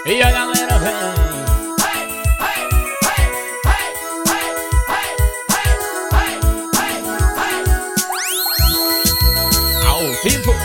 E a galera vem. Ao vivo.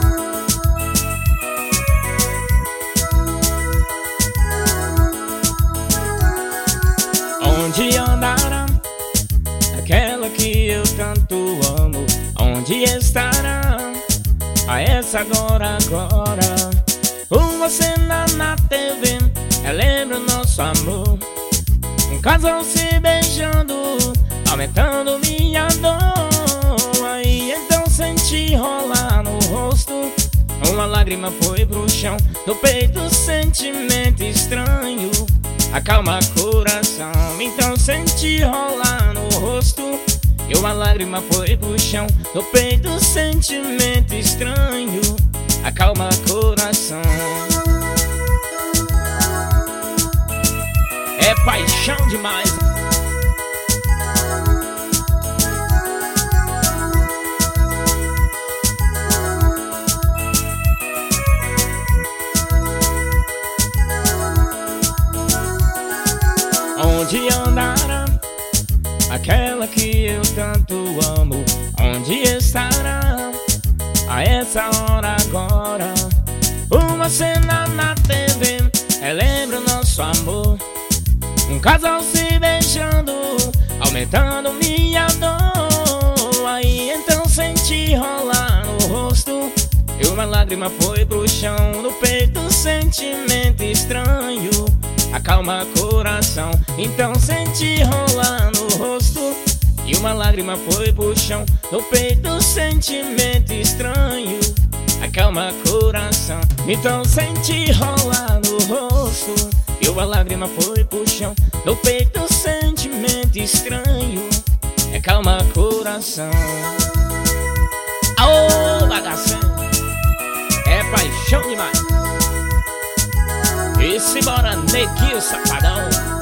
Onde andará aquela que eu tanto amo? Onde estará a essa agora? Uma cena na TV relembra o nosso amor. Um casal se beijando, aumentando minha dor. Aí então senti rolar no rosto, uma lágrima foi pro chão. No peito sentimento estranho acalma coração. Então senti rolar no rosto e uma lágrima foi pro chão. No peito sentimento estranho acalma coração. É paixão demais. Onde andará aquela que eu tanto amo? Onde estará a essa hora agora? Uma cena na TV relembra o nosso amor. Um casal se beijando, aumentando minha dor. Aí então senti rolar no rosto e uma lágrima foi pro chão. No peito sentimento estranho acalma coração. Então senti rolar no rosto e uma lágrima foi pro chão. No peito sentimento estranho acalma coração. Então senti rolar no rosto e uma lágrima foi pro chão. No peito sentimento estranho acalma coração. Aô, bagaceiro, é paixão demais. E se bora, neguinho safadão.